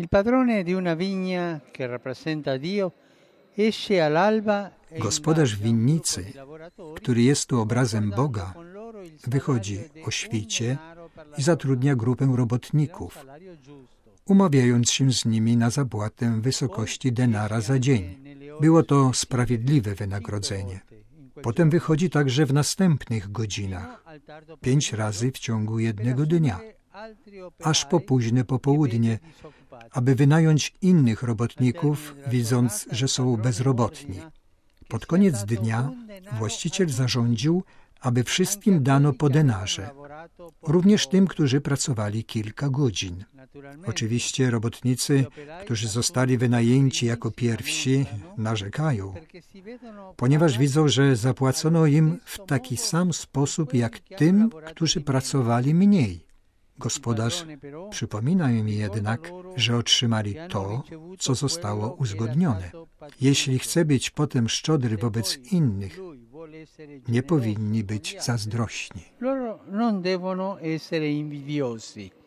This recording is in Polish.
Il padrone di una vigna che rappresenta Dio esce all'alba. Gospodarz winnicy, który jest tu obrazem Boga, wychodzi o świcie i zatrudnia grupę robotników, umawiając się z nimi na zapłatę w wysokości denara za dzień. Było to sprawiedliwe wynagrodzenie. Potem wychodzi także w następnych godzinach, 5 razy w ciągu jednego dnia, aż po późne popołudnie, aby wynająć innych robotników, widząc, że są bezrobotni. Pod koniec dnia właściciel zarządził, aby wszystkim dano po denarze, również tym, którzy pracowali kilka godzin. Oczywiście robotnicy, którzy zostali wynajęci jako pierwsi, narzekają, ponieważ widzą, że zapłacono im w taki sam sposób jak tym, którzy pracowali mniej. Gospodarz przypomina im jednak, że otrzymali to, co zostało uzgodnione. Jeśli chce być potem szczodry wobec innych, nie powinni być zazdrośni. Loro non devono essere invidiosi.